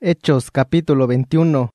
Hechos capítulo 21.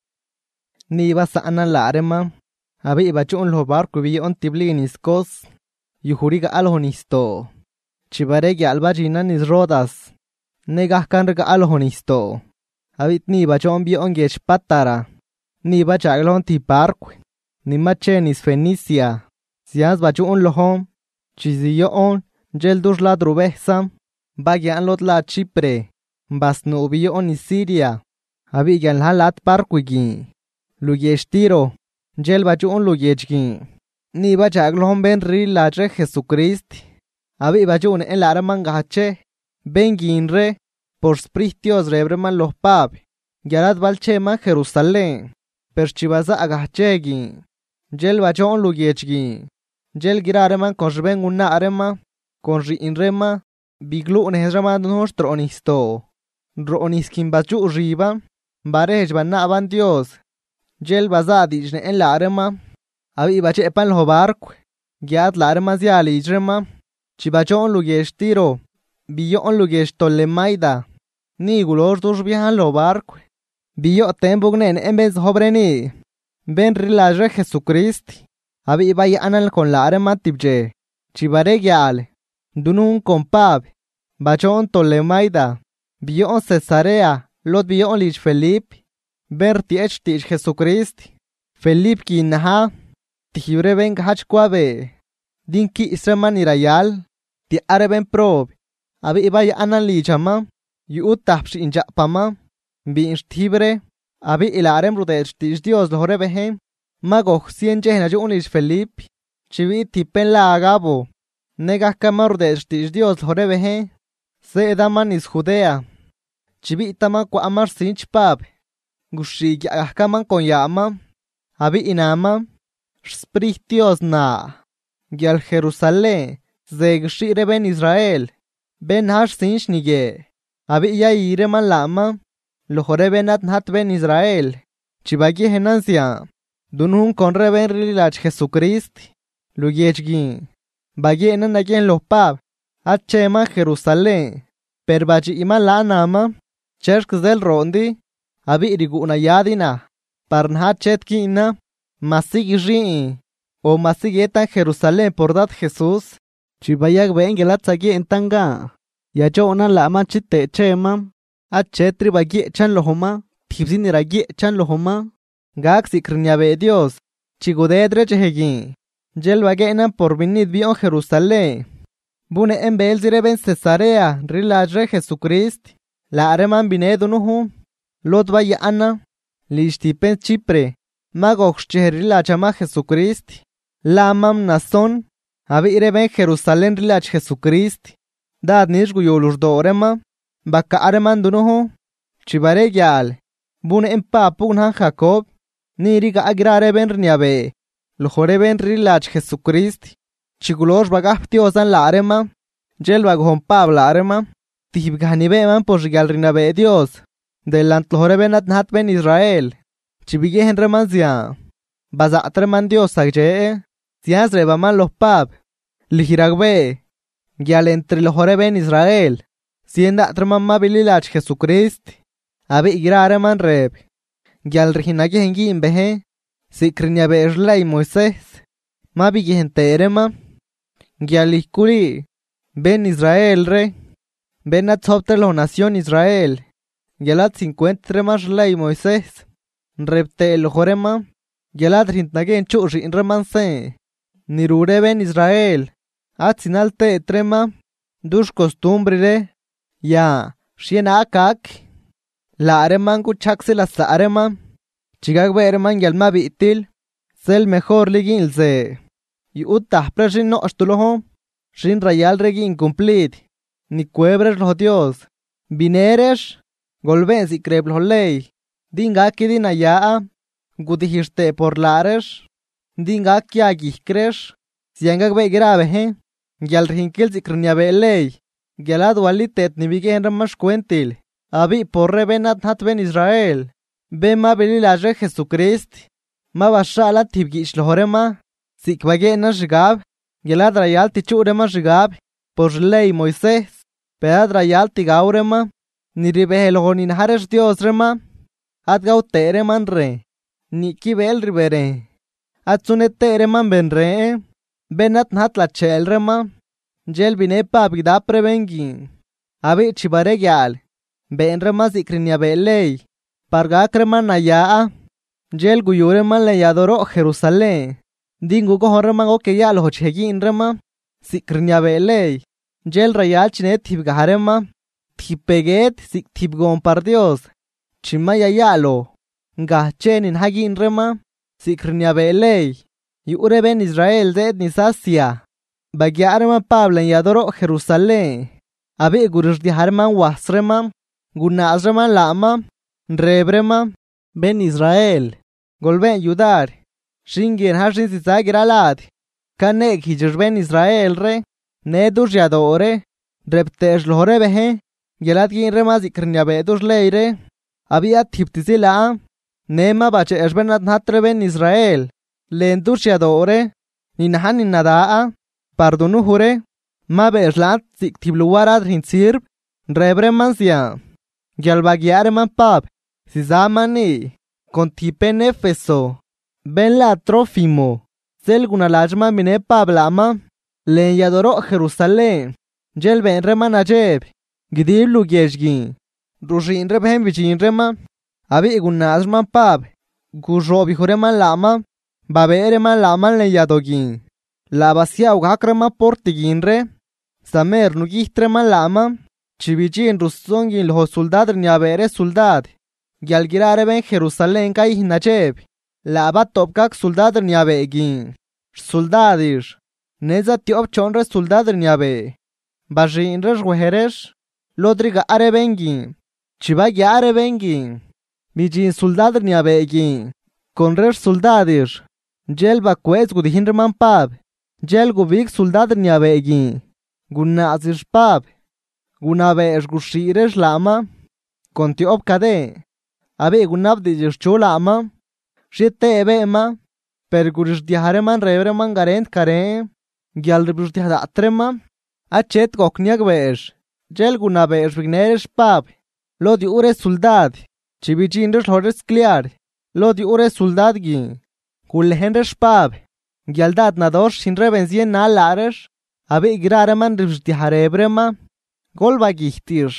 Ni iba sana la arema. Abi iba chun los barcos vi on tibliniscos. Yuhuriga alhonisto. Chibaregi albajina nis rodas. Negas kanrega alhonisto. Abi ni iba chun vi on gech patara. Ni iba chaglon ti barco. Ni machenis Fenicia. Sias ba chun lohom. Chiziyo on. Jel dus la drubesa. Bagyan lot la Chipre. Bas no ubiyo on Siria. Abi gan halat parquigi. Luyeshtiro. Jel bachu on luyechgi. Ni ba chaglon ben ri la re Jesucrist. Abi bachu on en la armangache. Ben ginre. Por spristios rebreman los pab. Yarat balchema Jerusalén. Perchivaza agachegi. Jel bachu on luyechgi. Jel girareman konjben una arema. Konji inrema. Biglu nehraman nuestro onisto. Ro'oniskin bachu riba. Barej banaban Dios. Jel bazadij en la arema. Abi bache pan los barco. Giat la arema ziali ijrema. Chibachon lugeshtiro. Biyon lugestolemaida. Ni gulor dos viajan lo barco. Biyo tembugnen en vez jobreni. Ben rilaje Jesucrist. Abi vaya anal con la arema tibje. Chibare gial. Dunun compab. Bachon tolemaida. Biyon Cesarea. Lot biyon lich Felipe. Berti ech Jesucrist. Felipe ki naha. Tihibre ben hach kwabe. Dinki isreman irayal. Ti areben prob. Abi ibaya anan lichama. Yu utapsh inja pama. Bi instibre. Abi ilarem rudech Dios lohore behem. Magoch sien jehna ju lich Felipe. Chivi tipen la agabo. Negas kamar rudech Dios lohore behem. Se edaman is Judea. Chibitama kwa amar sinch pab. Gushi yakaman con yama. Abi inama. Spristios na. Gyal Jerusalén. Zegshire ben Israel. Ben hash sinch nige. Abi ya ireman lama. Lohore benat hat ben Israel. Chibagi henancia. Dunun con reben rilach Jesucrist. Luyechgi. Bagi enan again los pab. Achema Jerusalén. Perbachi ima la nama. Cherk del rondi. Abi iriguna yadina. Parnha chetkina. Masig ri. O masigeta Jerusalén por dat Jesús. Chibayag bengelat sagi entanga. Yacho una lama chite chema. Achetri bagi chan lohoma. Tipsin iragi chan lohoma. Gag sikriñabe Dios. Chigudedre chehegi. Jel bagena por vinid bion Jerusalén. Bune en belzire ben Cesarea. Rilajre Jesucrist. La areman binedunuhu. Lot vaya ana. Lishtipen Chipre. Magox cheherila chama Jesucrist. La amam nason. Abi ireben Jerusalén rilach Jesucrist. Dad nishgu yolur dorema. Baka areman dunuhu. Chibare gyal. Bune en papugnan Jacob. Niriga agrare ben rniabe. Lojore ben rilach Jesucrist. Chigulosh bagaptiosan la arema. Jel baghon pab la arema. Tihibganibe man por rigal rinabe Dios. Delant lohore ben atnat ben Israel. Chibige henremanzia. Baza atreman Dios sagje. Sias rebaman los pab. Lihiragbe. Gyal entre lohore ben Israel. Sienda atreman mabililach Jesucrist. Abi igra areman reb. Gyal rihinagi hengi imbehe. Sikriniabe erlai Moisés. Mabigi gente erema. Gyal iskuri. Ben Israel re. Ben atzopter la nación Israel. Gyalat 50 más ley Moisés. Repte el jorema. Gyalat rintagen churri in remanse. Nirure ben Israel. Atzinalte trema. Dus costumbre. Ya. Shiena akak. La areman kuchakse la sa arema. Chigagbe erman gyalma bitil. Sel mejor ligilse. Y utah preshin no astuloho. Shin rayal regi incomplete. Ni cuebres los Dios. Vineres. Golven si creb los ley. Dinga kidina yaa. Gudihiste por lares. Dinga kia gihkresh. Siangag be grave Gyal rinkel si krniabe ley. Gyalad walitet ni bige enramash cuentil. Abi por rebenat hat ben Israel. Be ma belilaje Jesucrist. Ma bashala tibgish lohorema. Sikbage na shigab. Gyalad rayal tichurema shigab. Por ley Moisés. Pedra yalti gaurema. ni ribelo ni nahares Dios rema, at gautere man re, ni kibel ribere, at sunetere man benre, benat nat la chel rema, gel bine pabida prevengi, abi chibare gyal, ben rema zikrinya belei, parga crema nayaa, gel guyure man le yadoro Jerusalén, dingu ko horreman o que ya lo chegin rema, zikrinya belei, gel rayal chinet tibgarema, tipeget zik tibgon par Dios, chimaya yalo, gachenin hagin rema, zikrinya belei, yure ben Israel de nisasia, bagyarema Pablo en yadoro Jerusalén, abi gurish di harman wasrema, gunazrema lama, rebrema, ben Israel, golben yudar, shingen hashin zizagiralad, kanek hijir ben Israel re, nedur yadore, reptesh lore behe, gelad gin rema zikrinya bedur leire, había tiptizila, nema bache esbenat natre ben Israel, lendur yadore, ninahan nadaa, pardonu hure, ma beslat zik tibluwarad hinsirb, rebremansia, gyalbagiareman pap, sizamani, contipen Efeso, ben la Trófimo, selguna lajma mine pablama, len yadoro Jerusalén, gel ben reman ajeb, gidib lugeshgin, rushin rebhen vichin rema, abi igunazman pab, gurrobi hureman lama, babereman laman len yadogin, la basia ugakrema portigin re, samer nugistreman lama, chibichin rusongin los soldad nyabere soldad, gyalgirare ben Jerusalén kai hinacheb, la batopkak soldad nyabegin, soldadish, neza tiop chonre soldad nyabe, bajin resh weheresh, lodriga arebengin, chibagi arebengin, bijin soldad nyabegin, conresh soldadish, gel bakwez gudihinreman pab, gel gubik soldad nyabegin, gunazish pab, gunabesh gushiresh lama, contiop kade, abi gunabdish chulama, shite ebema, pergurish dihareman rebreman garent kare, gyalribush dihatrema, achet gokniak besh, gel gunabesh vigneresh pab, lo di ure soldad, chibichinresh hores clear, lo di ure soldad gi, kulhenresh pab, gyaldad nadosh shinrebenzien na laresh, abi igrareman ribush diharebrema, golba gihtish.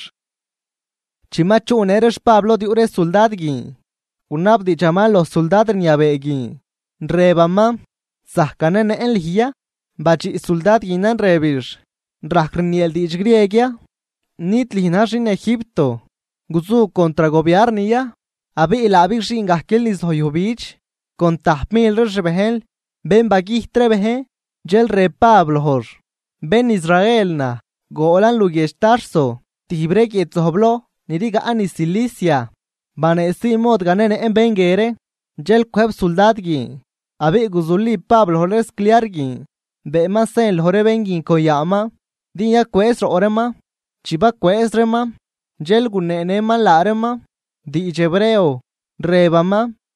Chimachu uneresh Pablo di ure soldad gi, unabdi chaman los soldad nyabegi, rebama, sahkanen en lihia, bachi soldad ginan rebish, rakrniel di Griegia, nit lihnashin Egipto, guzu contra gobiernia, abi ilabishin gahkelis hoyubich, contahmil rebehel, ben bagih trebehe, gel re Pablo hor, ben Israelna, golan lugestarso, tibrek etzoblo, niriga ani Cilicia, banesi mod ganene en bengere, gel kweb soldadgi, abi guzuli Pablo hores kliargi, be masen hore bengin koyama, dinya kwesro orema, chiba kwesrema, gel gunene man larema, di jebreo, rebama,